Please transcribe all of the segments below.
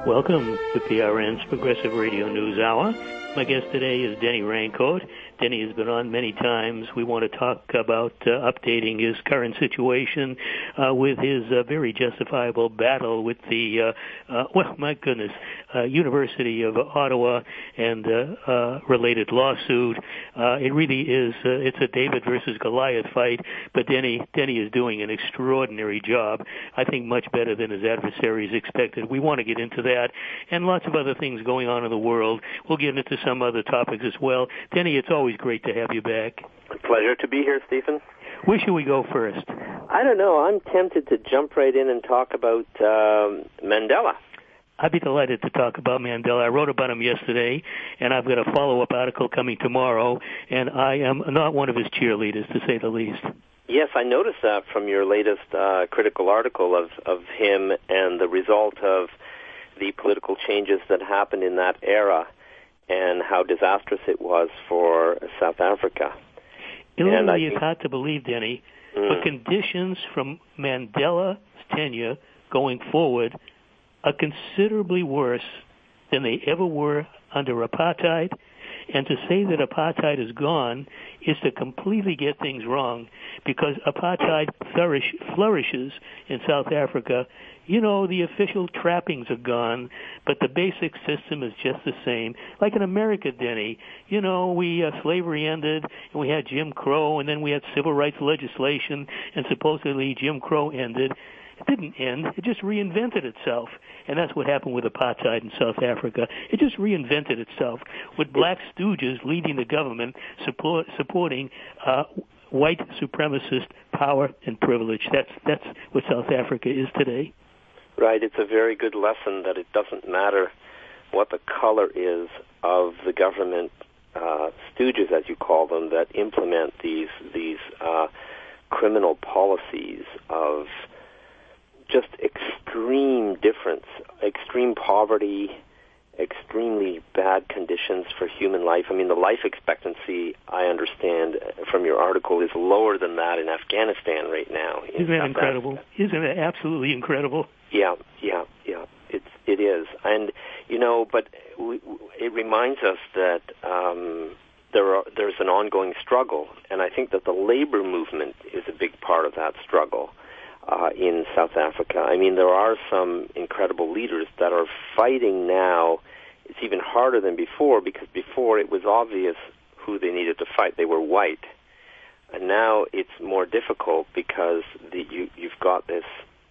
Welcome to PRN's Progressive Radio News Hour. My guest today is Denny Rancourt. Denny has been on many times. We want to talk about updating his current situation with his very justifiable battle with the, University of Ottawa and related lawsuit. It really is, it's a David versus Goliath fight, but Denny is doing an extraordinary job. I think much better than his adversaries expected. We want to get into that and lots of other things going on in the world. We'll get into some other topics as well. Denny, it's always great to have you back. A pleasure to be here, Stephen. Where should we go first? I don't know. I'm tempted to jump right in and talk about Mandela. I'd be delighted to talk about Mandela. I wrote about him yesterday, and I've got a follow-up article coming tomorrow, and I am not one of his cheerleaders, to say the least. Yes, I noticed that from your latest critical article of him and the result of the political changes that happened in that era and how disastrous it was for South Africa. It really is hard to believe, Denny, but conditions from Mandela's tenure going forward are considerably worse than they ever were under apartheid. And to say that apartheid is gone is to completely get things wrong, because apartheid flourishes in South Africa. You know, the official trappings are gone, but the basic system is just the same. Like in America, Denny, you know, slavery ended, and we had Jim Crow, and then we had civil rights legislation, and supposedly Jim Crow ended. It didn't end. It just reinvented itself. And that's what happened with apartheid in South Africa. It just reinvented itself with black stooges leading the government, supporting white supremacist power and privilege. That's what South Africa is today. Right. It's a very good lesson that it doesn't matter what the color is of the government stooges, as you call them, that implement these criminal policies of just extreme difference, extreme poverty, extremely bad conditions for human life. I mean, the life expectancy, I understand from your article, is lower than that in Afghanistan right now. Isn't that incredible? Isn't it absolutely incredible? Yeah. It is. And, you know, but it reminds us that there's an ongoing struggle, and I think that the labor movement is a big part of that struggle. In South Africa. I mean, there are some incredible leaders that are fighting now. It's even harder than before, because before it was obvious who they needed to fight. They were white. And now it's more difficult because you've got this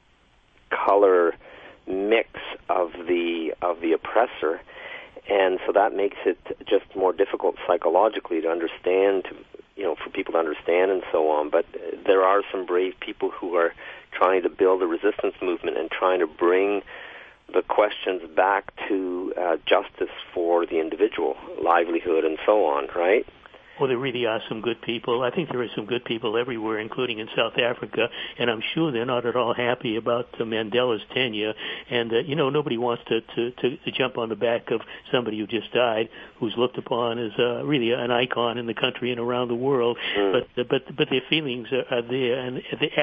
color mix of the oppressor, and so that makes it just more difficult psychologically to understand, for people to understand and so on. But there are some brave people who are trying to build a resistance movement and trying to bring the questions back to justice for the individual, livelihood, and so on, right? Well, there really are some good people. I think there are some good people everywhere, including in South Africa, and I'm sure they're not at all happy about Mandela's tenure. And, nobody wants to jump on the back of somebody who just died, who's looked upon as really an icon in the country and around the world. But their feelings are there, and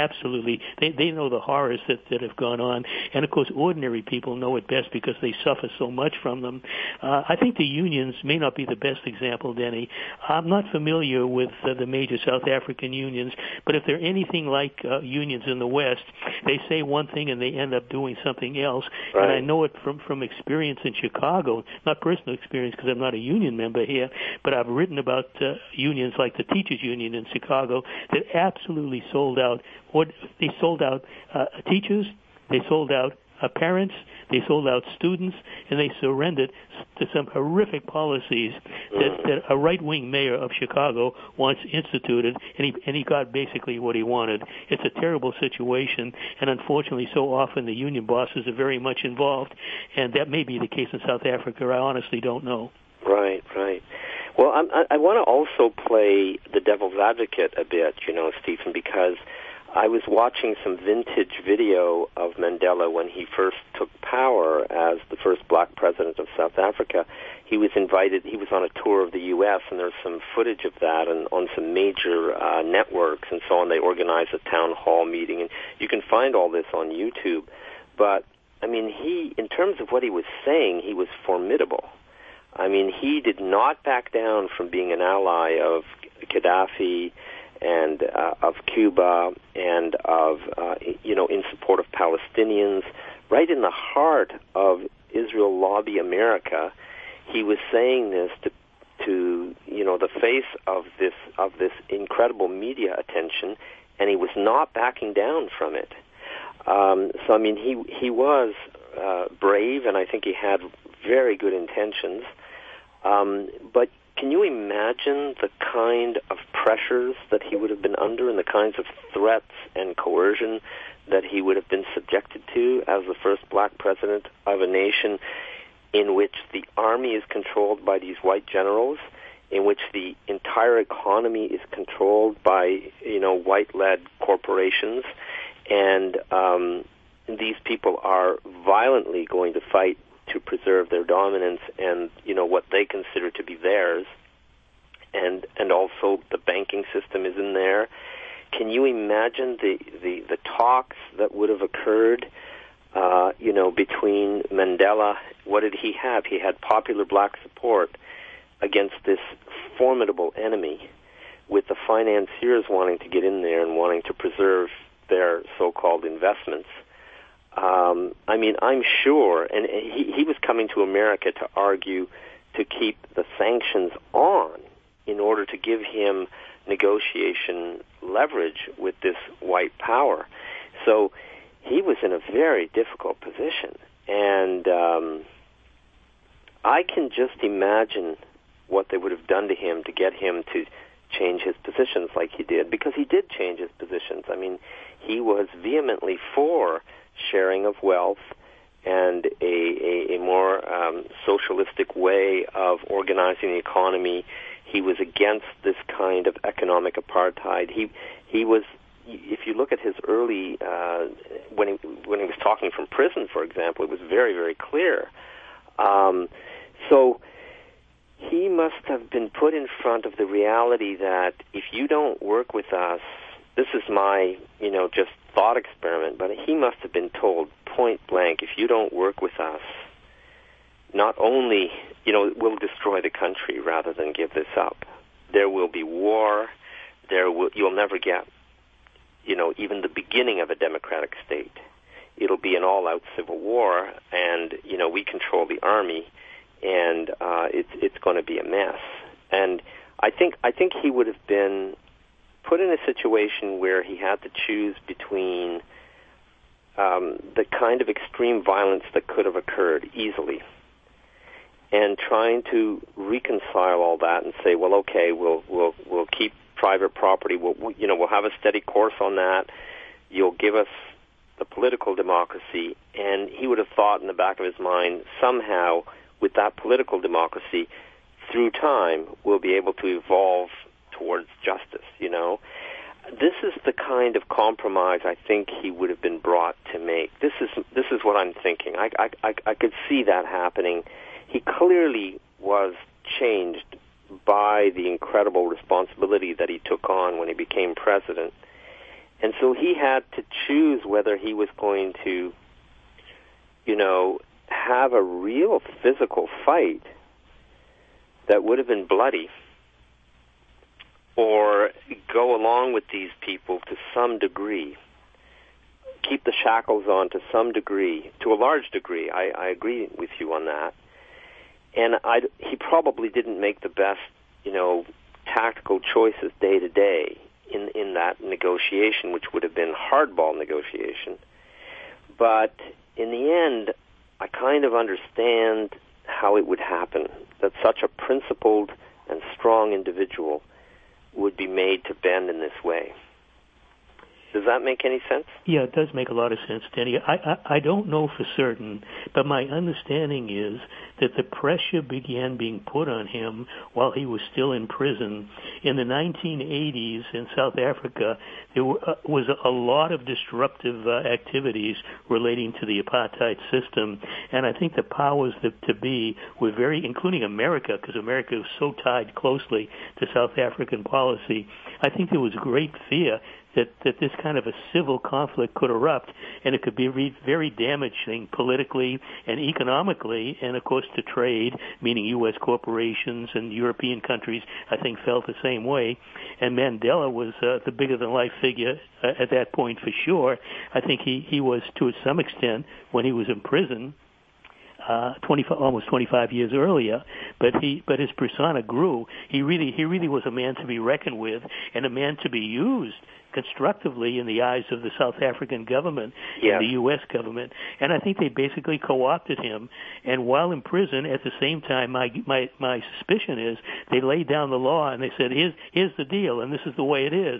they know the horrors that have gone on. And, of course, ordinary people know it best because they suffer so much from them. I think the unions may not be the best example, Denny. I'm not familiar with the major South African unions, but if they're anything like unions in the West, they say one thing and they end up doing something else. Right. And I know it from experience in Chicago, not personal experience because I'm not a union member here, but I've written about unions like the teachers union in Chicago that absolutely sold out. They sold out teachers, they sold out parents, they sold out students, and they surrendered to some horrific policies that a right-wing mayor of Chicago once instituted, and he got basically what he wanted. It's a terrible situation, and unfortunately so often the union bosses are very much involved, and that may be the case in South Africa. I honestly don't know. Right. Well, I want to also play the devil's advocate a bit, Stephen, because I was watching some vintage video of Mandela when he first took power as the first black president of South Africa. He was on a tour of the U.S., and there's some footage of that and on some major networks and so on. They organized a town hall meeting, and you can find all this on YouTube. But I mean, in terms of what he was saying, he was formidable. I mean, he did not back down from being an ally of Gaddafi and of Cuba and of, in support of Palestinians. Right in the heart of Israel Lobby America, he was saying this to the face of this incredible media attention, and he was not backing down from it. So I mean, he was brave, and I think he had very good intentions. But can you imagine the kind of pressures that he would have been under and the kinds of threats and coercion that he would have been subjected to as the first black president of a nation in which the army is controlled by these white generals, in which the entire economy is controlled by, white-led corporations, and these people are violently going to fight to preserve their dominance and, what they consider to be theirs. And also the banking system is in there. Can you imagine the talks that would have occurred, between Mandela? What did he have? He had popular black support against this formidable enemy, with the financiers wanting to get in there and wanting to preserve their so-called investments. I mean, I'm sure, and he was coming to America to argue to keep the sanctions on in order to give him negotiation leverage with this white power. So he was in a very difficult position. And I can just imagine what they would have done to him to get him to change his positions like he did, because he did change his positions. I mean, he was vehemently for sharing of wealth and a more socialistic way of organizing the economy. He was against this kind of economic apartheid. He was, if you look at his early, when he was talking from prison, for example, it was very, very clear. So he must have been put in front of the reality that if you don't work with us, this is my, just thought experiment, but he must have been told point blank, if you don't work with us, not only, we'll destroy the country rather than give this up. There will be war. You'll never get, even the beginning of a democratic state. It'll be an all-out civil war, and, we control the army, and it's going to be a mess. And I think he would have been put in a situation where he had to choose between the kind of extreme violence that could have occurred easily, and trying to reconcile all that and say, well, okay, we'll keep private property. We'll have a steady course on that. You'll give us the political democracy, and he would have thought in the back of his mind, somehow with that political democracy, through time, we'll be able to evolve towards justice. This is the kind of compromise I think he would have been brought to make. This is what I'm thinking. I could see that happening. He clearly was changed by the incredible responsibility that he took on when he became president. And so he had to choose whether he was going to, have a real physical fight that would have been bloody, or go along with these people to some degree, keep the shackles on to some degree, to a large degree. I agree with you on that. And he probably didn't make the best, tactical choices day to day in that negotiation, which would have been hardball negotiation. But in the end, I kind of understand how it would happen, that such a principled and strong individual would be made to bend in this way. Does that make any sense? Yeah, it does make a lot of sense, Danny. I don't know for certain, but my understanding is that the pressure began being put on him while he was still in prison. In the 1980s in South Africa, there was a lot of disruptive activities relating to the apartheid system, and I think the powers that to be were very, including America, because America was so tied closely to South African policy. I think there was great fear that this kind of a civil conflict could erupt, and it could be very damaging politically and economically, and of course to trade, meaning U.S. corporations and European countries, I think, felt the same way. And Mandela was the bigger-than-life figure at that point for sure. I think he was, to some extent, when he was in prison, almost 25 years earlier, but his persona grew. He really was a man to be reckoned with, and a man to be used constructively in the eyes of the South African government and the U.S. government. And I think they basically co-opted him. And while in prison, at the same time, my suspicion is they laid down the law and they said, here's the deal, and this is the way it is.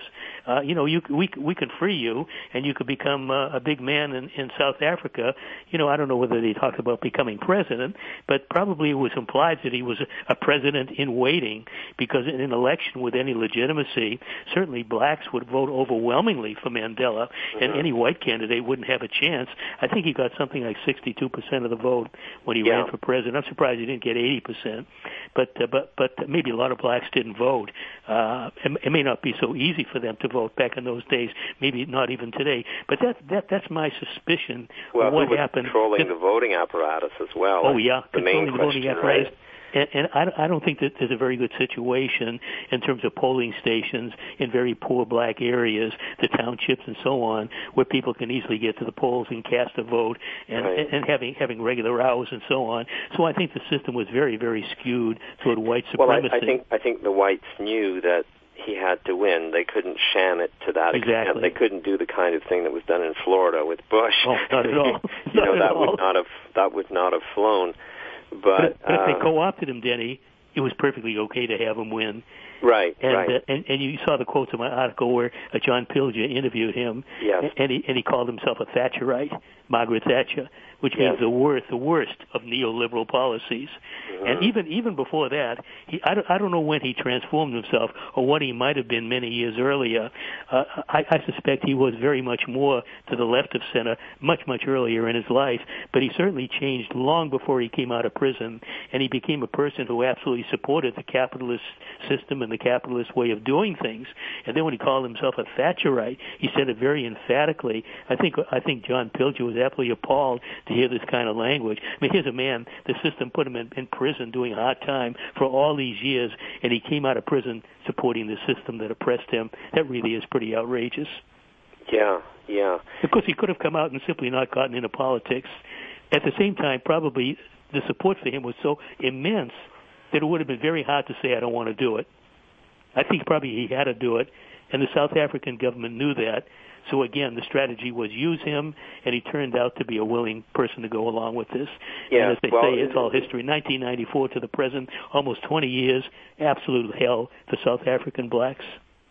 We could free you, and you could become a big man in South Africa. I don't know whether they talked about becoming president, but probably it was implied that he was a president in waiting, because in an election with any legitimacy, certainly blacks would vote overwhelmingly for Mandela, and any white candidate wouldn't have a chance. I think he got something like 62% of the vote when he ran for president. I'm surprised he didn't get 80%, but maybe a lot of blacks didn't vote. It may not be so easy for them to vote back in those days, maybe not even today. But that's my suspicion of what happened. Controlling the voting apparatus as well. Oh, yeah, the main question, right? And I don't think that there's a very good situation in terms of polling stations in very poor black areas, the townships and so on, where people can easily get to the polls and cast a vote, and having regular hours and so on. So I think the system was very, very skewed toward white supremacy. Well, I think the whites knew that he had to win. They couldn't sham it to that extent. They couldn't do the kind of thing that was done in Florida with Bush. Oh, not at all. That would not have flown. But if they co-opted him, Denny, it was perfectly okay to have him win. Right, and you saw the quotes in my article where John Pilger interviewed him, and he called himself a Thatcherite, Margaret Thatcher, which means the worst of neoliberal policies. Mm-hmm. And even before that, I don't know when he transformed himself or what he might have been many years earlier. I suspect he was very much more to the left of center much earlier in his life, but he certainly changed long before he came out of prison, and he became a person who absolutely supported the capitalist system and the capitalist way of doing things. And then when he called himself a Thatcherite, he said it very emphatically. I think John Pilger was absolutely appalled to hear this kind of language. I mean, here's a man, the system put him in prison doing a hard time for all these years, and he came out of prison supporting the system that oppressed him. That really is pretty outrageous. Yeah. Of course, he could have come out and simply not gotten into politics. At the same time, probably the support for him was so immense that it would have been very hard to say, I don't want to do it. I think probably he had to do it, and the South African government knew that. So again, the strategy was use him, and he turned out to be a willing person to go along with this. Yeah, and as they say, it's all history. 1994 to the present, almost 20 years, absolute hell for South African blacks.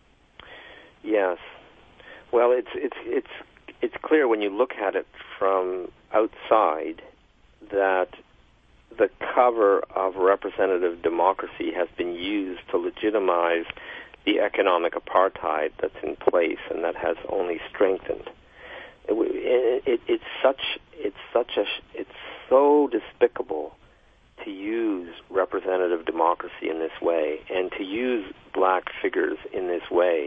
Yes. Well, it's clear when you look at it from outside that the cover of representative democracy has been used to legitimize the economic apartheid that's in place, and that has only strengthened. It's so despicable to use representative democracy in this way, and to use black figures in this way.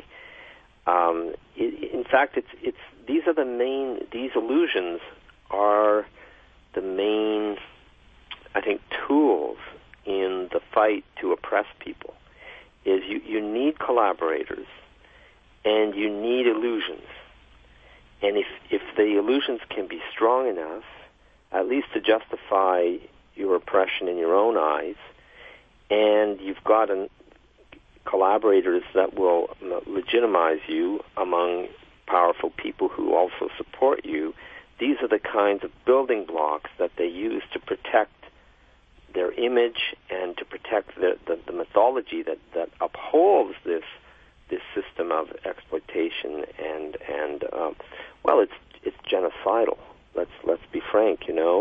In fact, these illusions are the main, I think, tools in the fight to oppress people. Is you need collaborators, and you need illusions. And if the illusions can be strong enough, at least to justify your oppression in your own eyes, and you've got collaborators that will legitimize you among powerful people who also support you, these are the kinds of building blocks that they use to protect their image and to protect the mythology that upholds this system of exploitation and well, it's genocidal. Let's be frank.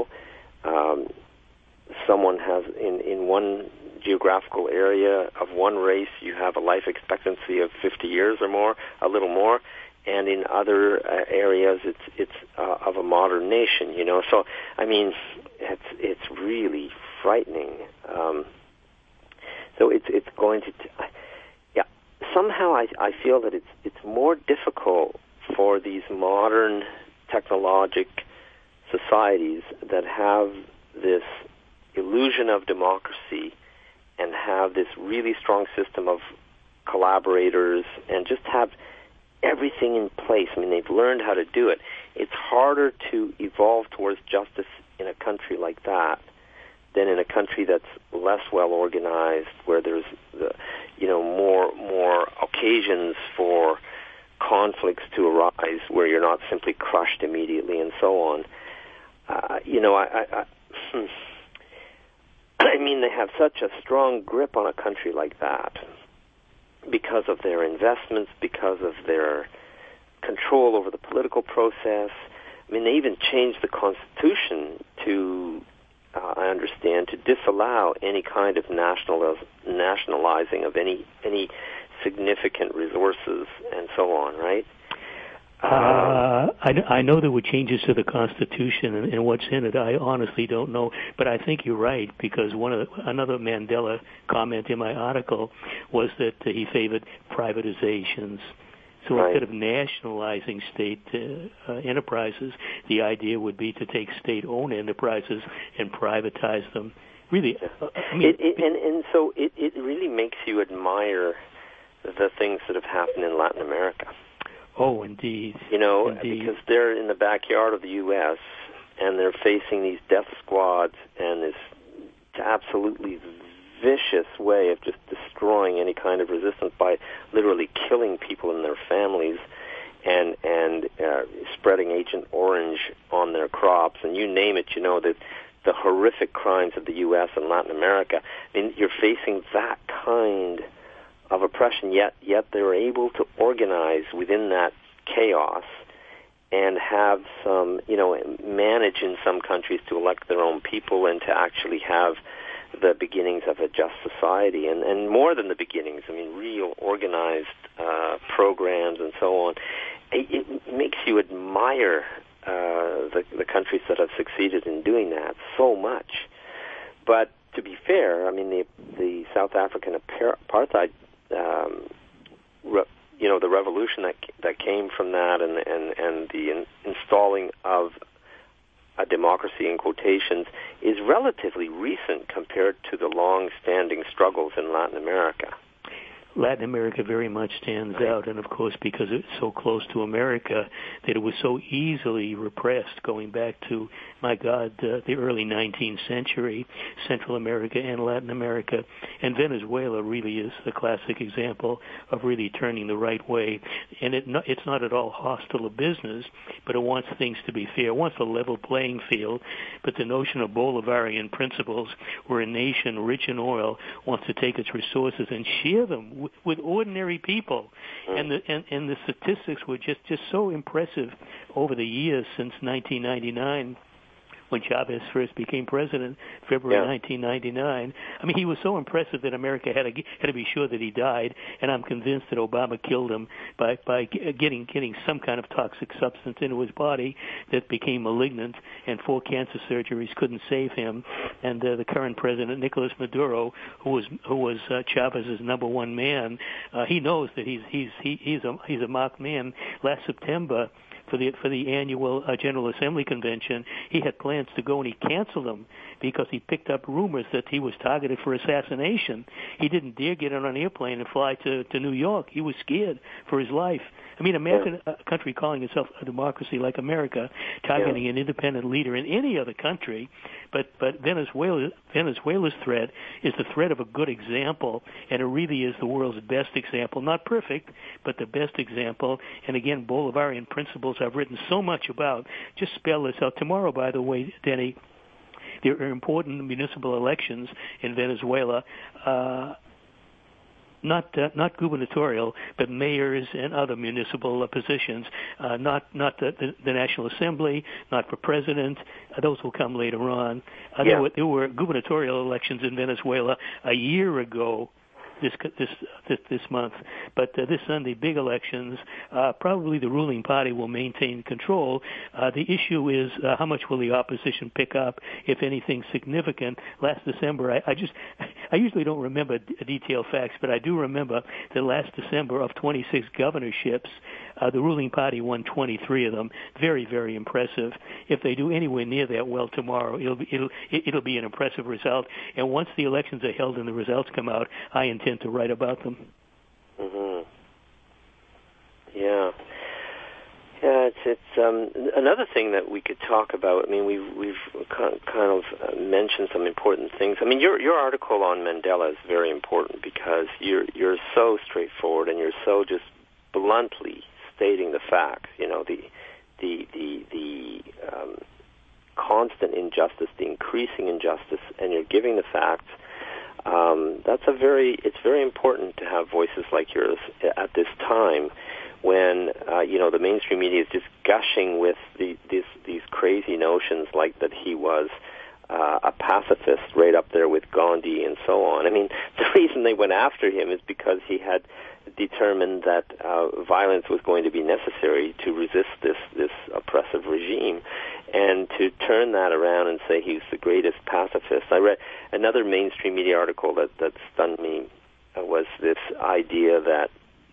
Someone has in one geographical area of one race, you have a life expectancy of 50 years or more, a little more, and in other areas, it's of a modern nation. So I mean, it's really frightening. So it's going to, somehow I feel that it's more difficult for these modern technologic societies that have this illusion of democracy and have this really strong system of collaborators and just have everything in place. I mean, they've learned how to do it. It's harder to evolve towards justice in a country like that than in a country that's less well organized, where there's more occasions for conflicts to arise, where you're not simply crushed immediately and so on. I mean, they have such a strong grip on a country like that because of their investments, because of their control over the political process. I mean, they even changed the Constitution to, I understand, to disallow any kind of nationalizing of any significant resources and so on, right? I know there were changes to the Constitution, and what's in it, I honestly don't know. But I think you're right, because another Mandela comment in my article was that he favored privatizations. So right. Instead of nationalizing state enterprises, the idea would be to take state-owned enterprises and privatize them. Really, so it really makes you admire the things that have happened in Latin America. Oh, indeed. Indeed. Because they're in the backyard of the U.S., and they're facing these death squads and this absolutely vicious way of just destroying any kind of resistance by literally killing people and their families and spreading Agent Orange on their crops. And you name it, that the horrific crimes of the U.S. and Latin America. I mean, you're facing that kind of oppression, yet they're able to organize within that chaos and have some, manage in some countries to elect their own people and to actually have the beginnings of a just society, and more than the beginnings, I mean, real organized programs and so on. It makes you admire the countries that have succeeded in doing that so much. But to be fair, I mean, the South African apartheid, the revolution that came from that, and the installing of a democracy in quotations, is relatively recent compared to the long-standing struggles in Latin America. Latin America very much stands out, and of course because it's so close to America that it was so easily repressed going back to, my God, the early 19th century, Central America and Latin America. And Venezuela really is the classic example of really turning the right way. And it's not at all hostile to business, but it wants things to be fair. It wants a level playing field, but the notion of Bolivarian principles, where a nation rich in oil wants to take its resources and share them with ordinary people, and the statistics were just so impressive over the years since 1999. When Chavez first became president, February 1999. I mean, he was so impressive that America had to be sure that he died, and I'm convinced that Obama killed him by getting some kind of toxic substance into his body that became malignant, and 4 cancer surgeries couldn't save him. And the current president, Nicolas Maduro, who was Chavez's number one man, he knows that he's a marked man. Last September, for the annual General Assembly convention, he had plans to go, and he canceled them because he picked up rumors that he was targeted for assassination. He didn't dare get on an airplane and fly to New York. He was scared for his life. I mean, imagine a country calling itself a democracy like America targeting an independent leader in any other country. But Venezuela's threat is the threat of a good example, and it really is the world's best example. Not perfect, but the best example. And again, Bolivarian principles I've written so much about. Just spell this out. Tomorrow, by the way, Denny, there are important municipal elections in Venezuela. Not gubernatorial, but mayors and other municipal positions. Not the National Assembly, not for president. Those will come later on. There were gubernatorial elections in Venezuela a year ago. This month, but this Sunday, big elections. Probably the ruling party will maintain control. The issue is how much will the opposition pick up, if anything significant. Last December, I usually don't remember detailed facts, but I do remember that last December of 26 governorships, the ruling party won 23 of them. Very, very impressive. If they do anywhere near that well tomorrow, it'll be an impressive result. And once the elections are held and the results come out, I intend to write about them. Mm-hmm. Yeah. Yeah, it's another thing that we could talk about. I mean, we've kind of mentioned some important things. I mean, your article on Mandela is very important because you're so straightforward and you're so just bluntly stating the facts. You know, the constant injustice, the increasing injustice, and you're giving the facts. It's very important to have voices like yours at this time, when the mainstream media is just gushing with these crazy notions like that he was a pacifist right up there with Gandhi and so on. I mean, the reason they went after him is because he had determined that violence was going to be necessary to resist this oppressive regime, and to turn that around and say he's the greatest pacifist. I read another mainstream media article that stunned me, was this idea that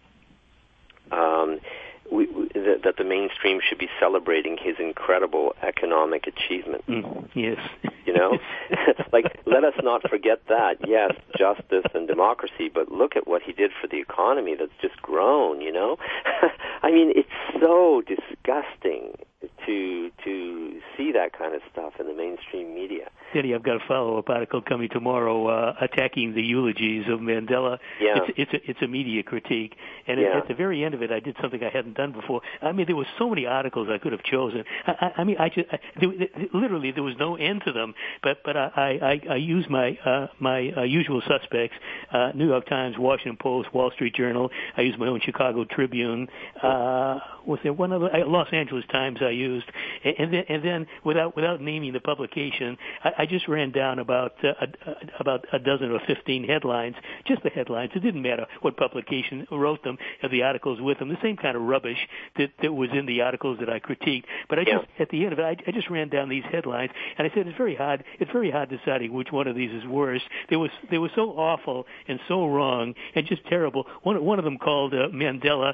that the mainstream should be celebrating his incredible economic achievement. Yes. You know? Like, let us not forget that. Yes, justice and democracy, but look at what he did for the economy that's just grown, you know? I mean, it's so disgusting to see that kind of stuff in the mainstream media. Denny, I've got a follow-up article coming tomorrow attacking the eulogies of Mandela. Yeah. It's a media critique, and at the very end of it, I did something I hadn't done before. I mean, there were so many articles I could have chosen. Literally there was no end to them. But I used my usual suspects: New York Times, Washington Post, Wall Street Journal. I used my own Chicago Tribune. Was there one other? Los Angeles Times I used, and then without naming the publication, I just ran down about a dozen or 15 headlines, just the headlines. It didn't matter what publication wrote them, the articles with them, the same kind of rubbish that was in the articles that I critiqued. But at the end of it, I just ran down these headlines, and I said it's very hard deciding which one of these is worse. They were so awful and so wrong and just terrible. One of them called Mandela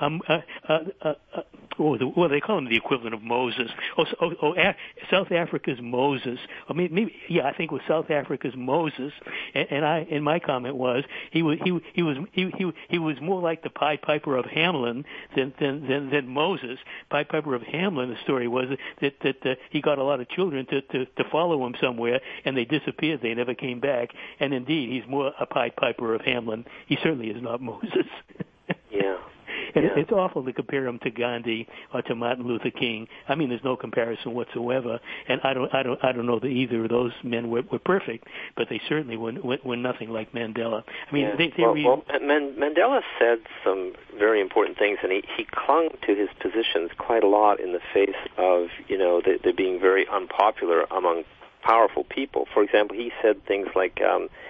they call him the equivalent of Moses. South Africa's Moses. I mean, I think it was South Africa's Moses. And my comment was he was more like the Pied Piper of Hamelin than Moses. Pied Piper of Hamelin. The story was that he got a lot of children to follow him somewhere, and they disappeared. They never came back. And indeed, he's more a Pied Piper of Hamelin. He certainly is not Moses. Yeah. And it's awful to compare him to Gandhi or to Martin Luther King. I mean, there's no comparison whatsoever. And I don't know that either of those men were perfect, but they certainly were nothing like Mandela. I mean, Mandela said some very important things, and he clung to his positions quite a lot in the face of they being very unpopular among powerful people. For example, he said things like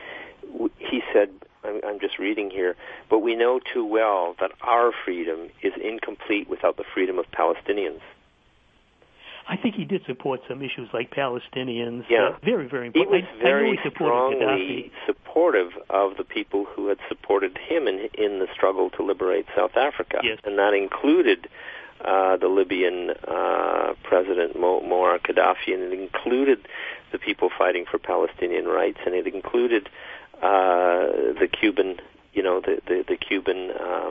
I'm just reading here, but we know too well that our freedom is incomplete without the freedom of Palestinians. I think he did support some issues like Palestinians. Yeah. Very, very important. He was very strongly supportive of the people who had supported him in the struggle to liberate South Africa. Yes. And that included the Libyan president Muammar Gaddafi, and it included the people fighting for Palestinian rights, and it included the Cuban, the Cuban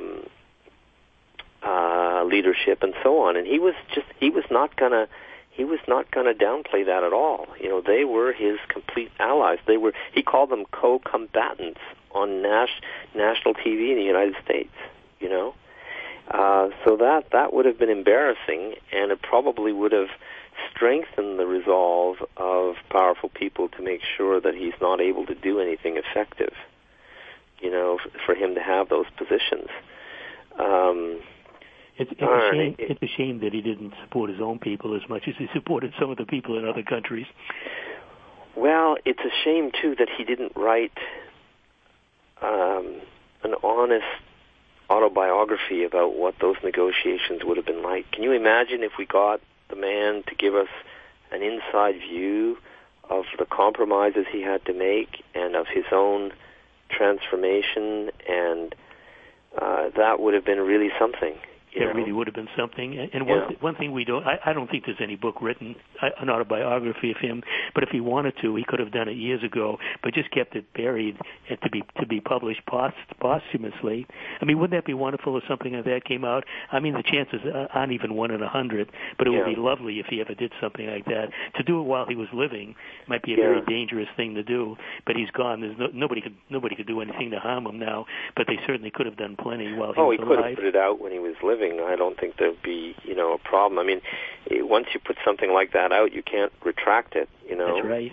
leadership and so on. And he was not gonna downplay that at all. They were his complete allies. He called them co-combatants on national TV in the United States. So that would have been embarrassing, and it probably would have strengthen the resolve of powerful people to make sure that he's not able to do anything effective, for him to have those positions. It's a shame that he didn't support his own people as much as he supported some of the people in other countries. Well, it's a shame, too, that he didn't write an honest autobiography about what those negotiations would have been like. Can you imagine if we got the man to give us an inside view the compromises he had to make and of his own transformation, and that would have been really something. It really would have been something. And one thing we don't, I don't think there's any book written, an autobiography of him, but if he wanted to, he could have done it years ago, but just kept it buried and to be published posthumously. I mean, wouldn't that be wonderful if something like that came out? I mean, the chances aren't even 1 in 100, but it would be lovely if he ever did something like that. To do it while he was living might be a very dangerous thing to do, but he's gone. There's nobody could do anything to harm him now, but they certainly could have done plenty while he was alive. Oh, he could have put it out when he was living. I don't think there'd be, a problem. I mean, once you put something like that out, you can't retract it, That's right.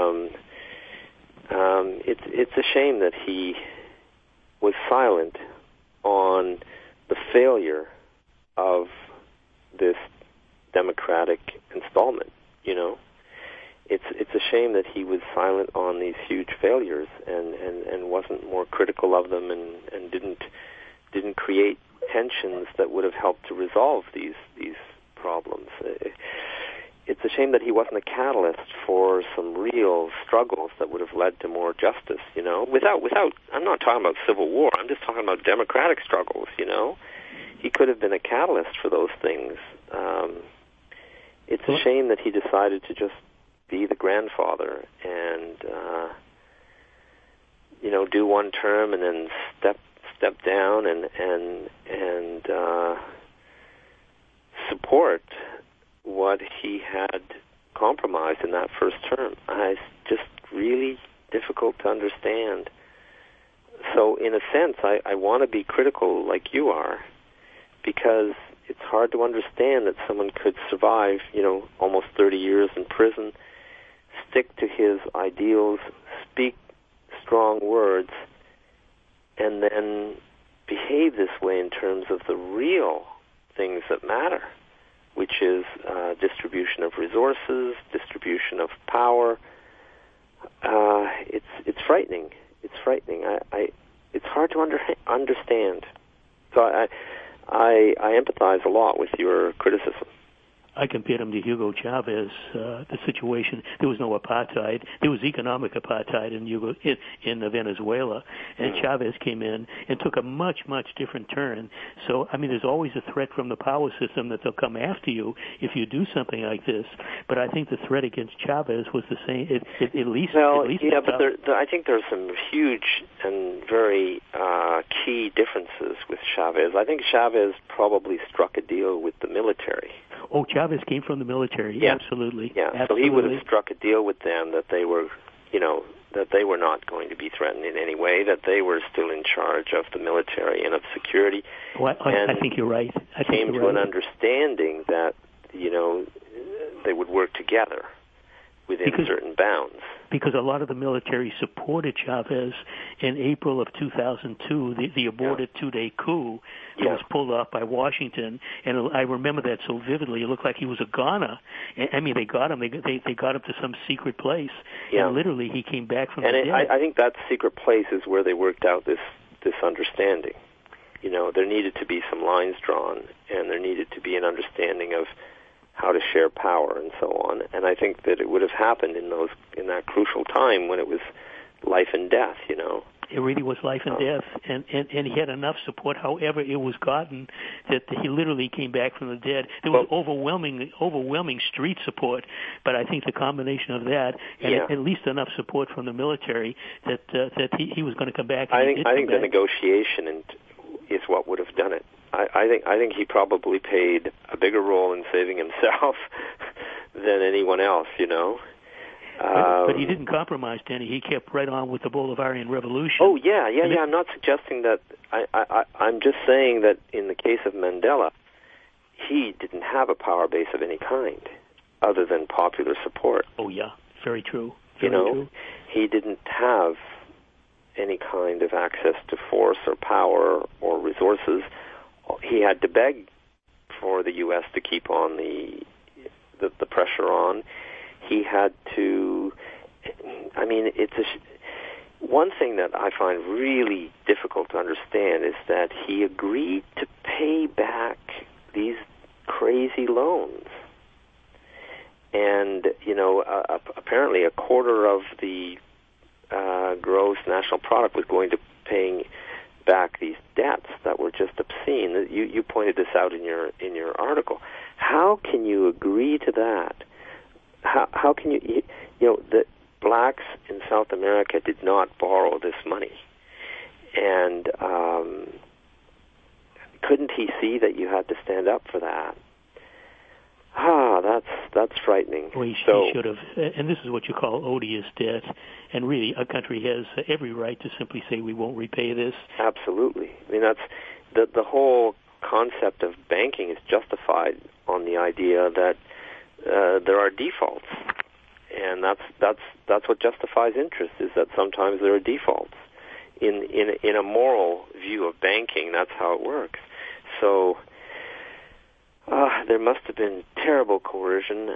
It's a shame that he was silent on the failure of this democratic installment, It's a shame that he was silent on these huge failures and wasn't more critical of them and didn't create tensions that would have helped to resolve these problems. It's a shame that he wasn't a catalyst for some real struggles that would have led to more justice, Without I'm not talking about civil war, I'm just talking about democratic struggles, He could have been a catalyst for those things. It's a shame that he decided to just be the grandfather and do one term and then step down and support what he had compromised in that first term. It's just really difficult to understand. So in a sense, I want to be critical like you are, because it's hard to understand that someone could survive, almost 30 years in prison, stick to his ideals, speak strong words, and then behave this way in terms of the real things that matter, which is distribution of resources, distribution of power. It's frightening. It's frightening. It's hard to understand. So I empathize a lot with your criticism. I compared him to Hugo Chavez, the situation. There was no apartheid. There was economic apartheid in Venezuela, and Chavez came in and took a much, much different turn. So, I mean, there's always a threat from the power system that they'll come after you if you do something like this. But I think the threat against Chavez was the same, at least. But I think there's some huge and very key differences with Chavez. I think Chavez probably struck a deal with the military. Oh, Chavez came from the military. Yeah. Absolutely. Yeah. Absolutely. So he would have struck a deal with them that they were, that they were not going to be threatened in any way, that they were still in charge of the military and of security. Well, I think you're right. Came to an understanding that, they would work together within certain bounds. Because a lot of the military supported Chavez in April of 2002, the aborted two-day coup that was pulled off by Washington. And I remember that so vividly. It looked like he was a goner. I mean, they got him. They got him to some secret place. Yeah. And literally, he came back from the dead. I think that secret place is where they worked out this understanding. There needed to be some lines drawn, and there needed to be an understanding of how to share power and so on. And I think that it would have happened in that crucial time when it was life and death, It really was life and death, and he had enough support, however it was gotten, that he literally came back from the dead. There was overwhelming street support, but I think the combination of that and at least enough support from the military that he was going to come back. I think the negotiation is what would have done it. I think he probably played a bigger role in saving himself than anyone else, But he didn't compromise, Danny. He kept right on with the Bolivarian Revolution. Oh, yeah. I'm not suggesting that. I'm just saying that in the case of Mandela, he didn't have a power base of any kind other than popular support. Oh, yeah. Very true. Very true. He didn't have any kind of access to force or power or resources. He had to beg for the U.S. to keep on the pressure on. He had to. I mean, one thing that I find really difficult to understand is that he agreed to pay back these crazy loans, And, apparently a quarter of the gross national product was going to paying back these debts that were just obscene. You pointed this out in your article. How can you agree to that? How can you the blacks in South America did not borrow this money, and couldn't he see that you had to stand up for that? That's frightening. Well, he should have. And this is what you call odious debt. And really, a country has every right to simply say, we won't repay this. Absolutely. I mean, that's the whole concept of banking is justified on the idea that there are defaults, and that's what justifies interest, is that sometimes there are defaults. In a moral view of banking, that's how it works. So there must have been terrible coercion,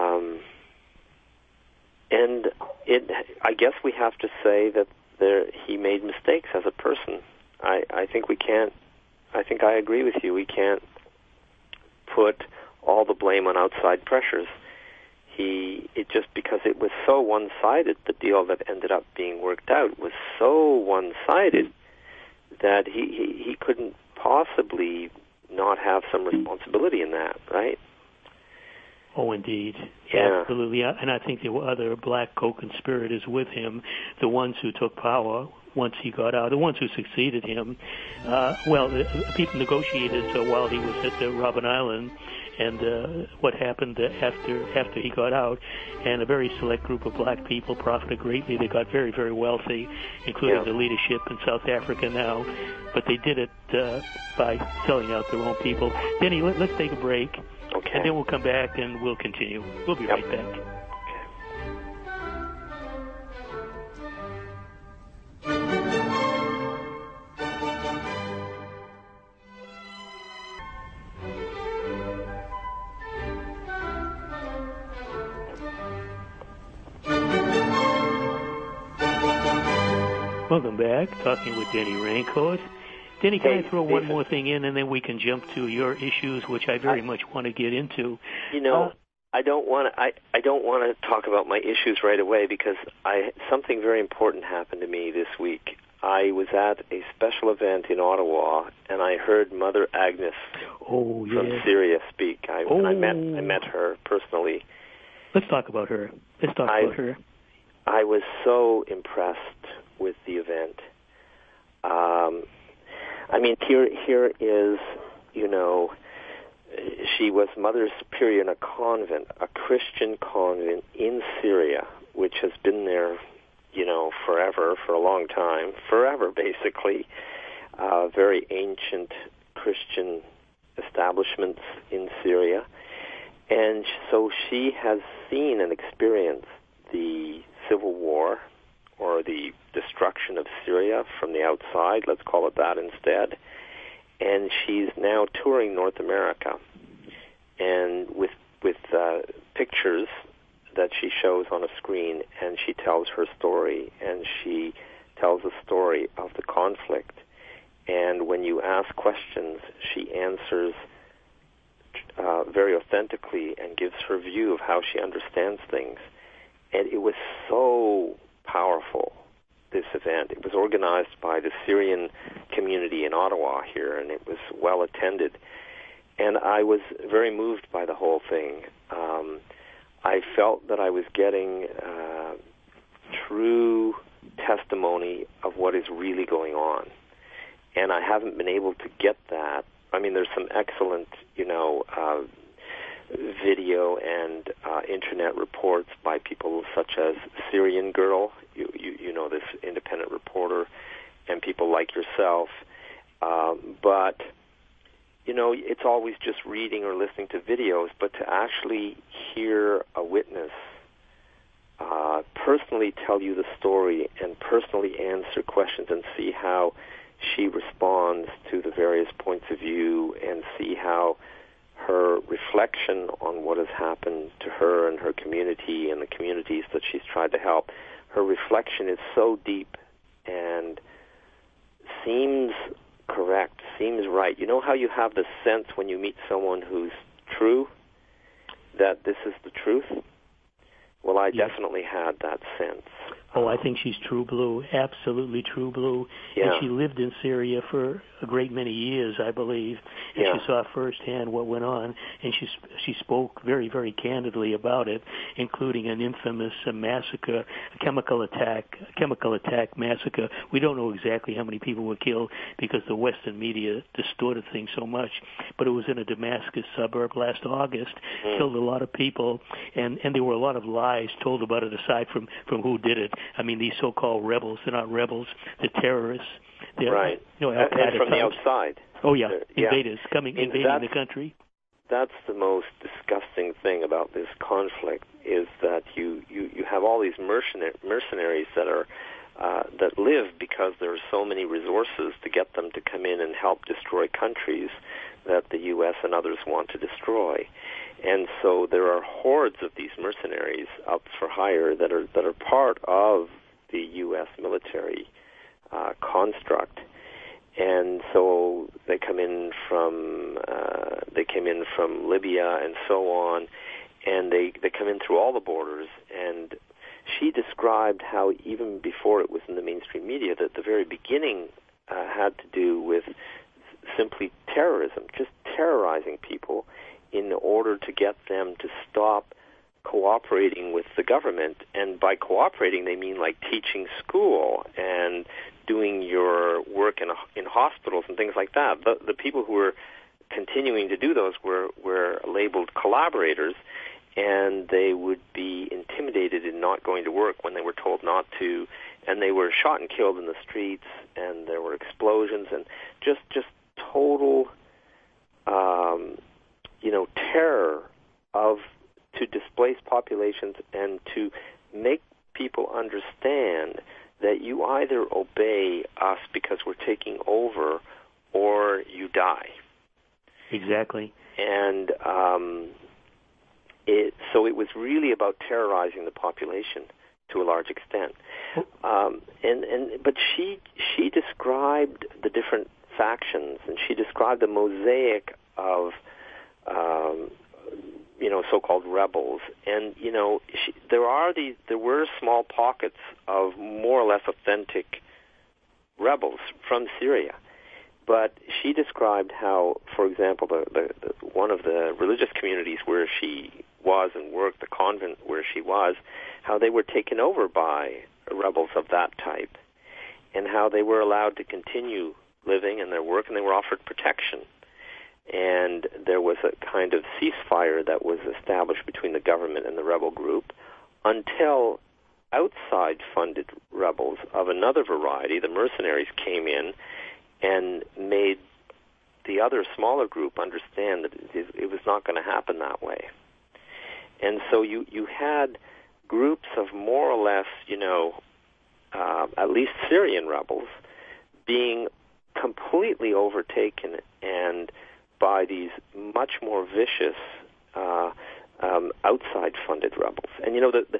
and I guess we have to say that he made mistakes as a person. I think we can't. I think I agree with you. We can't put all the blame on outside pressures. Just because it was so one-sided, the deal that ended up being worked out was so one-sided that he couldn't possibly not have some responsibility in that, right? Oh, indeed. Yeah. Absolutely. And I think there were other black co-conspirators with him, the ones who took power once he got out, the ones who succeeded him. The people negotiated while he was at Robben Island, and what happened after he got out, and a very select group of black people profited greatly. They got very, very wealthy, including the leadership in South Africa now, but they did it by selling out their own people. Denny, let's take a break, and then we'll come back and we'll continue. We'll be right back. Welcome back, talking with Denny Rancourt. Denny, can I throw one more thing in, and then we can jump to your issues, which I very much want to get into. I don't want to talk about my issues right away, because something very important happened to me this week. I was at a special event in Ottawa, and I heard Mother Agnes from Syria speak. I met her personally. Let's talk about her. I was so impressed with the event. Here is, she was Mother Superior in a convent, a Christian convent in Syria, which has been there, forever, for a long time, forever basically. Very ancient Christian establishments in Syria. And so she has seen and experienced the civil war, or the destruction of Syria from the outside, let's call it that instead. And she's now touring North America, and with pictures that she shows on a screen, and she tells her story, and she tells the story of the conflict. And when you ask questions, she answers very authentically and gives her view of how she understands things. And it was so powerful, this event. It was organized by the Syrian community in Ottawa here, and it was well attended. And I was very moved by the whole thing. I felt that I was getting true testimony of what is really going on. And I haven't been able to get that. I mean, there's some excellent, video and internet reports by people such as Syrian Girl, you know, this independent reporter, and people like yourself. But, it's always just reading or listening to videos, but to actually hear a witness personally tell you the story and personally answer questions and see how she responds to the various points of view and see how her reflection on what has happened to her and her community and the communities that she's tried to help, her reflection is so deep and seems correct, seems right. You know how you have the sense when you meet someone who's true? that this is the truth? Well, I Yes. definitely had that sense. Oh, I think she's true blue, absolutely true blue. Yeah. And she lived in Syria for a great many years, I believe. And Yeah. she saw firsthand what went on, and she spoke very, very candidly about it, including an infamous massacre, a chemical attack massacre. We don't know exactly how many people were killed because the Western media distorted things so much, but it was in a Damascus suburb last August, killed a lot of people, and there were a lot of lies told about it aside from who did it. I mean, these so-called rebels, they're not rebels, they're terrorists. They're, right. Al-Qaeda And from the outside. Oh, yeah, Yeah. invaders invading the country. That's the most disgusting thing about this conflict, is that you have all these mercenaries that are that live because there are so many resources to get them to come in and help destroy countries that the U.S. and others want to destroy. And so there are hordes of these mercenaries up for hire that are part of the U.S. military construct, and so they come in from Libya and so on, and they come in through all the borders. And she described how even before it was in the mainstream media, that the very beginning had to do with simply terrorism, just terrorizing people in order to get them to stop cooperating with the government. And by cooperating, they mean like teaching school and doing your work in hospitals and things like that. The people who were continuing to do those were labeled collaborators, and they would be intimidated in not going to work when they were told not to, and they were shot and killed in the streets, and there were explosions, and just total terror to displace populations and to make people understand that you either obey us because we're taking over or you die. Exactly. And so it was really about terrorizing the population to a large extent. But she described the different factions, and she described the mosaic of so-called rebels. And there were small pockets of more or less authentic rebels from Syria. But she described how, for example, the one of the religious communities where she was and worked, the convent where she was, how they were taken over by rebels of that type, and how they were allowed to continue living in their work, and they were offered protection. And there was a kind of ceasefire that was established between the government and the rebel group until outside-funded rebels of another variety, the mercenaries, came in and made the other smaller group understand that it was not going to happen that way. And so you had groups of more or less, at least Syrian rebels being completely overtaken and by these much more vicious outside-funded rebels. And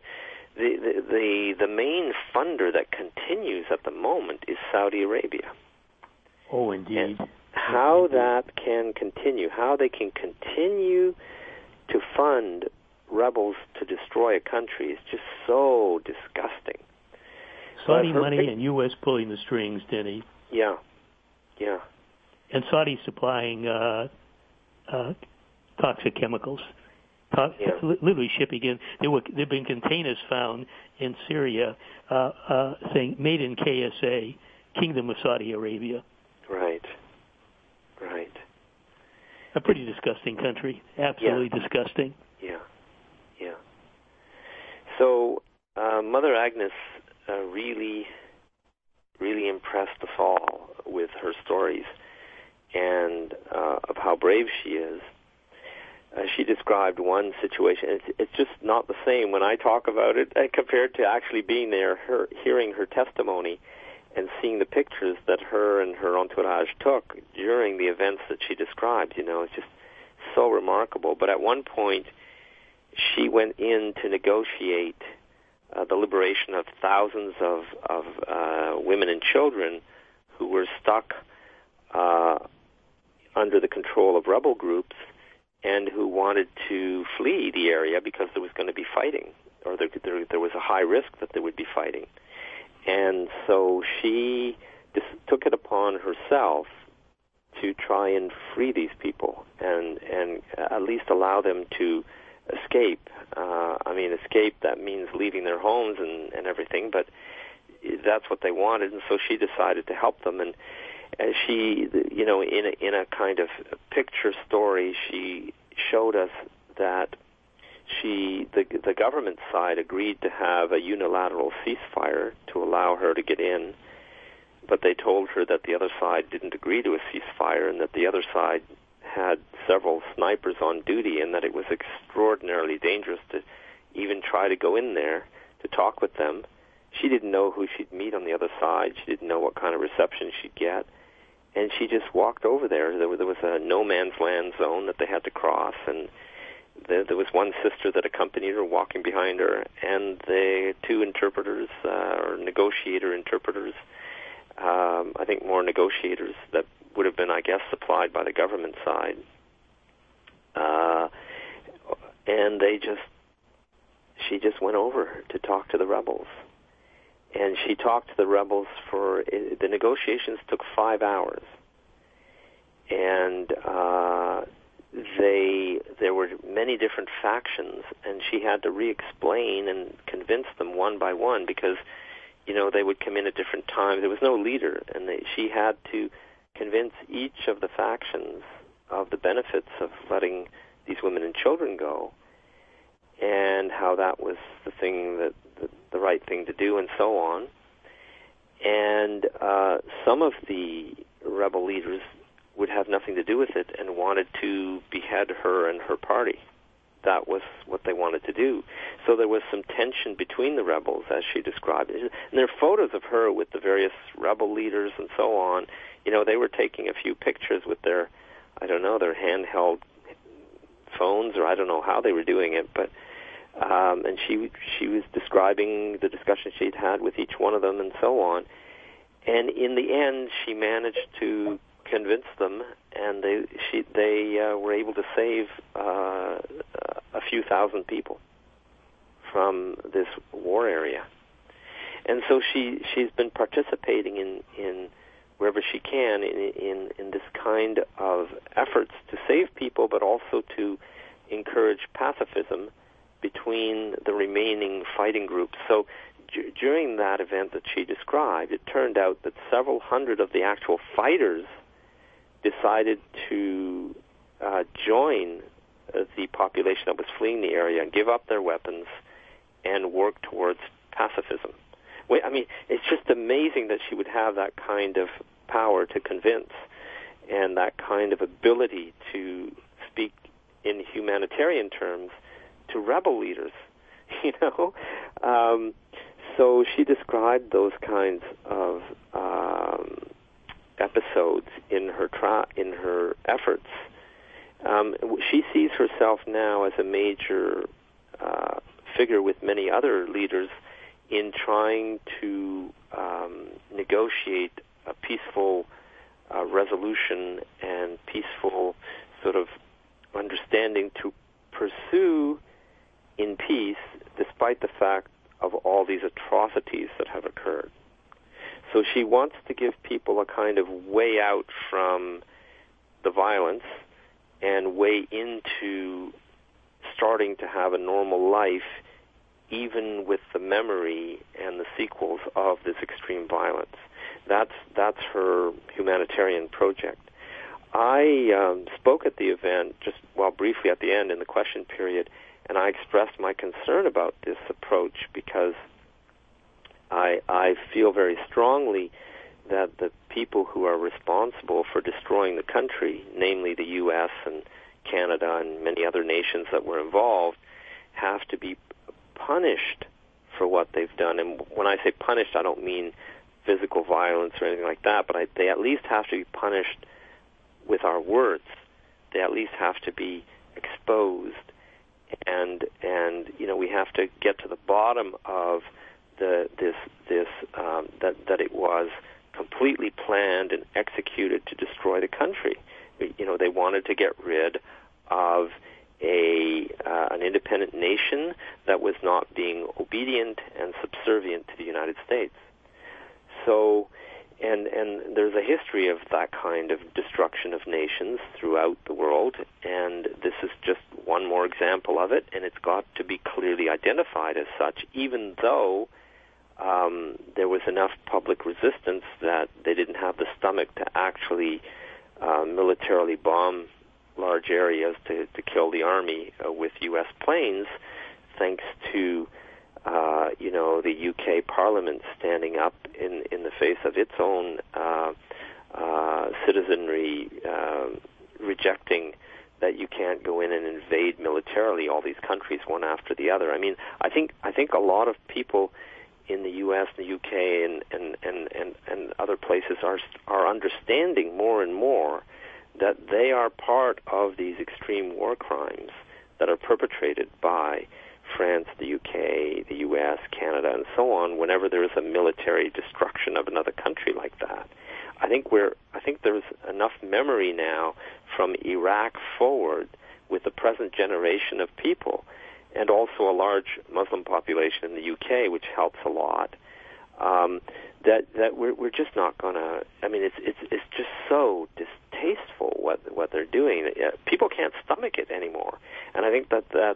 the main funder that continues at the moment is Saudi Arabia. Oh, indeed. And how that can continue, how they can continue to fund rebels to destroy a country is just so disgusting. Saudi money and U.S. pulling the strings, Denny. Yeah. And Saudi supplying toxic chemicals, literally shipping in. There've been containers found in Syria saying "Made in KSA, Kingdom of Saudi Arabia." Right. A pretty disgusting country. Absolutely disgusting. Yeah. So Mother Agnes really impressed us all with her stories and of how brave she is. She described one situation. It's just not the same when I talk about it compared to actually being there, hearing her testimony and seeing the pictures that her and her entourage took during the events that she described. It's just so remarkable. But at one point, she went in to negotiate the liberation of thousands of women and children who were stuck under the control of rebel groups and who wanted to flee the area because there was going to be fighting, or there was a high risk that there would be fighting. And so she just took it upon herself to try and free these people and at least allow them to escape. Escape, that means leaving their homes and everything, but that's what they wanted, and so she decided to help them. And she, in a kind of picture story, she showed us that the government side agreed to have a unilateral ceasefire to allow her to get in, but they told her that the other side didn't agree to a ceasefire and that the other side had several snipers on duty and that it was extraordinarily dangerous to even try to go in there to talk with them. She didn't know who she'd meet on the other side. She didn't know what kind of reception she'd get. And she just walked over there. There was a no-man's land zone that they had to cross, and there was one sister that accompanied her walking behind her, and the two interpreters, or negotiator interpreters, I think more negotiators that would have been, I guess, supplied by the government side. And she just went over to talk to the rebels. And she talked to the rebels the negotiations took 5 hours. And there were many different factions, and she had to re-explain and convince them one by one because, they would come in at different times. There was no leader, and she had to convince each of the factions of the benefits of letting these women and children go and how that was the right thing to do, and so on. And some of the rebel leaders would have nothing to do with it and wanted to behead her and her party. That was what they wanted to do. So there was some tension between the rebels, as she described it. And there are photos of her with the various rebel leaders and so on. They were taking a few pictures with their handheld phones, or I don't know how they were doing it, but and she was describing the discussion she'd had with each one of them and so on. And in the end, she managed to convince them, and they were able to save a few thousand people from this war area. And so she's been participating in wherever she can in this kind of efforts to save people, but also to encourage pacifism between the remaining fighting groups. So during that event that she described, it turned out that several hundred of the actual fighters decided to join the population that was fleeing the area and give up their weapons and work towards pacifism. It's just amazing that she would have that kind of power to convince and that kind of ability to speak in humanitarian terms to rebel leaders, So she described those kinds of episodes in her efforts. She sees herself now as a major figure with many other leaders in trying to negotiate a peaceful resolution and peaceful sort of understanding to pursue in peace despite the fact of all these atrocities that have occurred. So she wants to give people a kind of way out from the violence and way into starting to have a normal life, even with the memory and the sequels of this extreme violence. That's her humanitarian project. I spoke at the event briefly at the end in the question period, and I expressed my concern about this approach because I feel very strongly that the people who are responsible for destroying the country, namely the U.S. and Canada and many other nations that were involved, have to be punished for what they've done. And when I say punished, I don't mean physical violence or anything like that, but they at least have to be punished with our words. They at least have to be exposed, and we have to get to the bottom of that it was completely planned and executed to destroy the country. They wanted to get rid of an independent nation that was not being obedient and subservient to the United States. So, and there's a history of that kind of destruction of nations throughout the world, and this is just one more example of it, and it's got to be clearly identified as such, even though there was enough public resistance that they didn't have the stomach to actually militarily bomb large areas to kill the army with U.S. planes, thanks to the UK Parliament standing up in the face of its own citizenry rejecting that you can't go in and invade militarily all these countries one after the other. I mean, I think a lot of people in the U.S., the UK, and other places are understanding more and more that they are part of these extreme war crimes that are perpetrated by France, the UK, the US, Canada, and so on whenever there is a military destruction of another country like that. I think there's enough memory now from Iraq forward with the present generation of people, and also a large Muslim population in the UK, which helps a lot, that we're just not gonna. I mean, it's just so distasteful what they're doing. People can't stomach it anymore, and I think that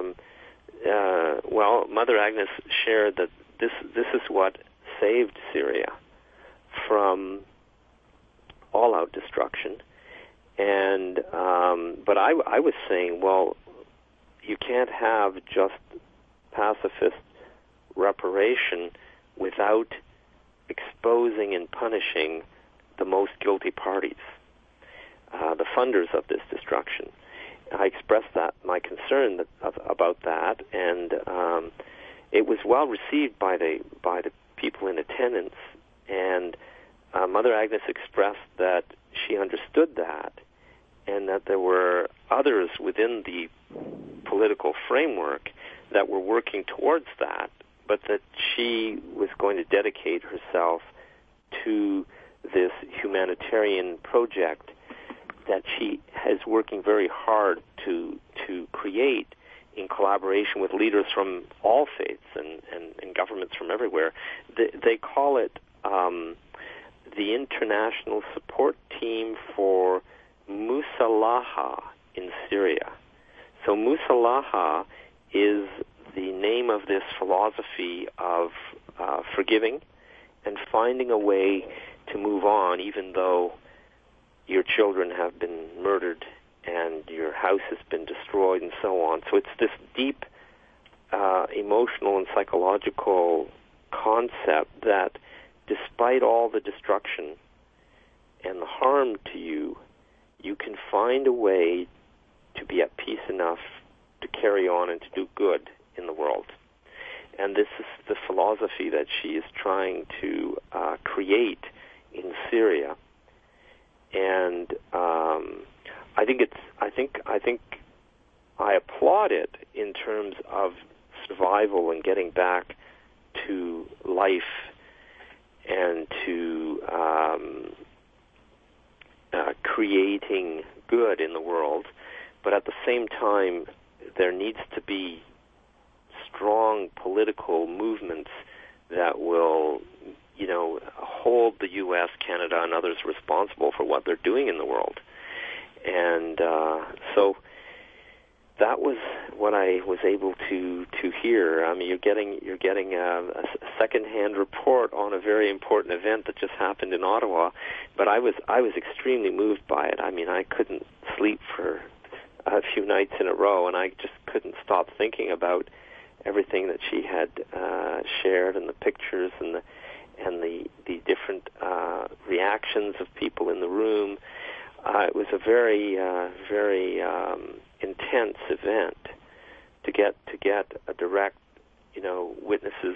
Mother Agnes shared that this is what saved Syria from all-out destruction, and but I was saying, well, you can't have just pacifist reparation without exposing and punishing the most guilty parties, the funders of this destruction. I expressed my concern about that, and it was well received by the people in attendance. And Mother Agnes expressed that she understood that, and that there were others within the political framework that were working towards that, but that she was going to dedicate herself to this humanitarian project that she is working very hard to create in collaboration with leaders from all faiths and governments from everywhere. They call it the International Support Team for Musalaha in Syria. So Musalaha is the name of this philosophy of forgiving and finding a way to move on, even though your children have been murdered and your house has been destroyed and so on. So it's this deep emotional and psychological concept that despite all the destruction and the harm to you, you can find a way to be at peace enough to carry on and to do good in the world. And this is the philosophy that she is trying to create in Syria. And I think I applaud it in terms of survival and getting back to life and to creating good in the world. But at the same time, there needs to be strong political movements that will, hold the U.S., Canada, and others responsible for what they're doing in the world. And so that was what I was able to hear. I mean, you're getting a secondhand report on a very important event that just happened in Ottawa, but I was extremely moved by it. I mean, I couldn't sleep for a few nights in a row, and I just couldn't stop thinking about everything that she had shared, and the pictures and the different reactions of people in the room. It was a very intense event to get a direct, witnesses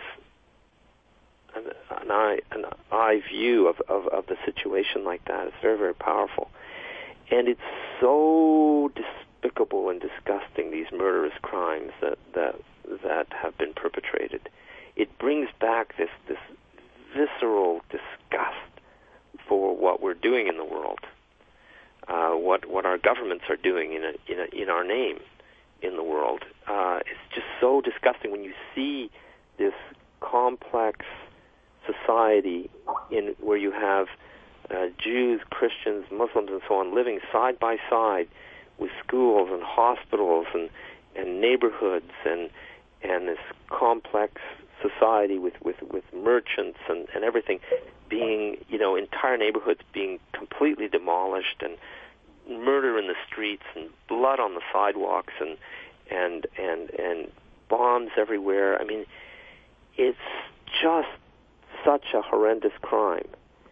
an eye view of the situation like that. It's very, very powerful, and it's so despicable and disgusting, these murderous crimes that have been perpetrated. It brings back this visceral disgust for what we're doing in the world. what our governments are doing in our name in the world. It's just so disgusting when you see this complex society where you have Jews, Christians, Muslims, and so on living side by side with schools and hospitals and neighborhoods and this complex society with merchants and everything being, entire neighborhoods being completely demolished and murder in the streets and blood on the sidewalks and bombs everywhere. I mean, it's just such a horrendous crime.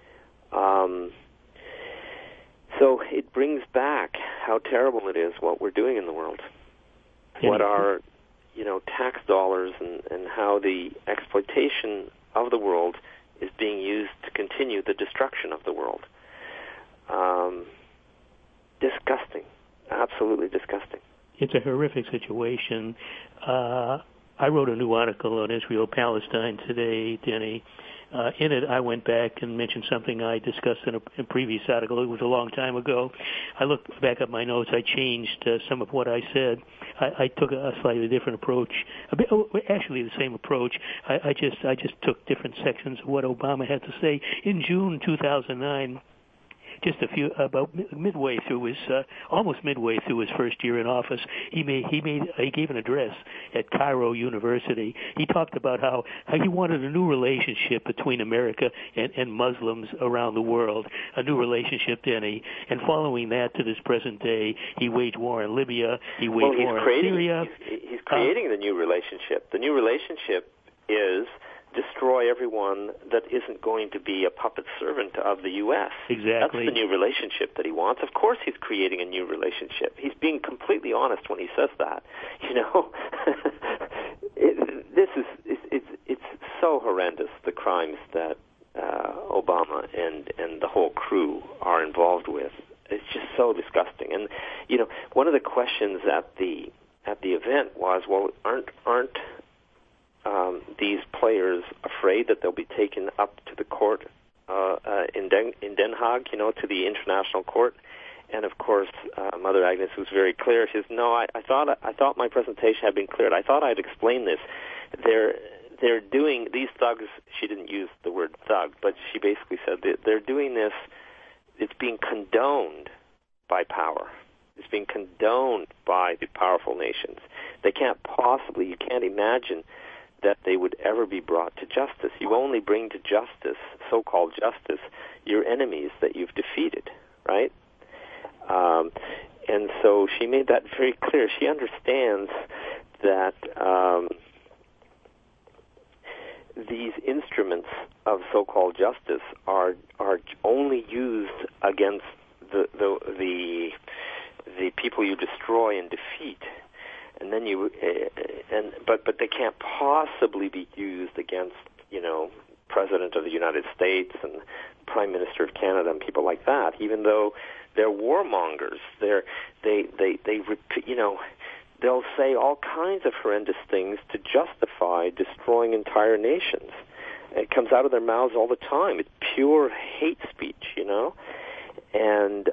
So it brings back how terrible it is what we're doing in the world. What our, tax dollars and how the exploitation of the world is being used to continue the destruction of the world. Disgusting. Absolutely disgusting. It's a horrific situation. I wrote a new article on Israel-Palestine today, Denny. In it, I went back and mentioned something I discussed in a previous article. It was a long time ago. I looked back at my notes. I changed some of what I said. I took a slightly different approach. Actually, the same approach. I just took different sections of what Obama had to say. In June 2009, just about midway through almost midway through his first year in office, he gave an address at Cairo University. He talked about how he wanted a new relationship between America and Muslims around the world, a new relationship, Denny. And following that to this present day, he waged war in Libya. He waged war in Syria. He's creating the new relationship. The new relationship is destroy everyone that isn't going to be a puppet servant of the U.S. Exactly. That's the new relationship that he wants. Of course he's creating a new relationship. He's being completely honest when he says that. It's so horrendous, the crimes that Obama and the whole crew are involved with. It's just so disgusting. And, one of the questions at the event was, well, aren't these players afraid that they'll be taken up to the court in Den Haag, to the international court? And of course, Mother Agnes was very clear. She says, "No, I thought my presentation had been cleared. I thought I'd explained this. They're doing these thugs." She didn't use the word thug, but she basically said that they're doing this. It's being condoned by power. It's being condoned by the powerful nations. You can't imagine that they would ever be brought to justice. You only bring to justice, so-called justice, your enemies that you've defeated, right? And so she made that very clear. She understands that these instruments of so-called justice are only used against the people you destroy and defeat. And then but they can't possibly be used against, President of the United States and Prime Minister of Canada and people like that. Even though they're warmongers, they'll say all kinds of horrendous things to justify destroying entire nations. It comes out of their mouths all the time. It's pure hate speech, and.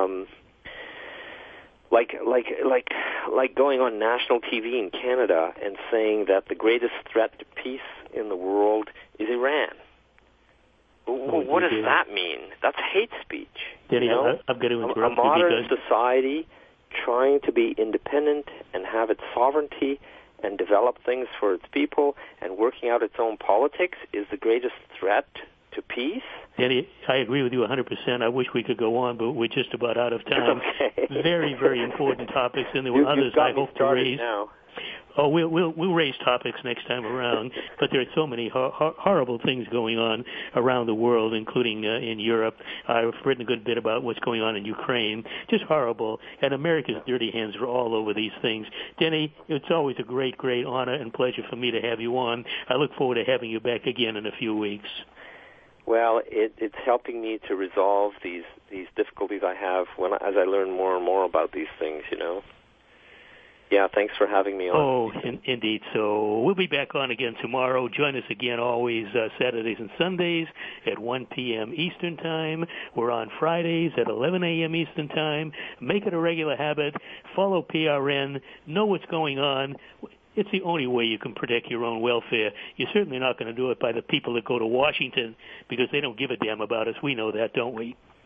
Like going on national TV in Canada and saying that the greatest threat to peace in the world is Iran. What does that mean? That's hate speech. Denny, I've got to interrupt a modern society trying to be independent and have its sovereignty and develop things for its people and working out its own politics is the greatest threat to peace? Danny, I agree with you 100%. I wish we could go on, but we're just about out of time. Okay. Very, very important topics, and there were others I hope to raise. Now. Oh, we'll raise topics next time around, but there are so many horrible things going on around the world, including in Europe. I've written a good bit about what's going on in Ukraine. Just horrible, and America's dirty hands are all over these things. Denny, it's always a great, great honor and pleasure for me to have you on. I look forward to having you back again in a few weeks. Well, it's helping me to resolve these difficulties I have as I learn more and more about these things, Yeah, thanks for having me on. Oh, indeed. So we'll be back on again tomorrow. Join us again always Saturdays and Sundays at 1 p.m. Eastern Time. We're on Fridays at 11 a.m. Eastern Time. Make it a regular habit. Follow PRN. Know what's going on. It's the only way you can protect your own welfare. You're certainly not going to do it by the people that go to Washington because they don't give a damn about us. We know that, don't we?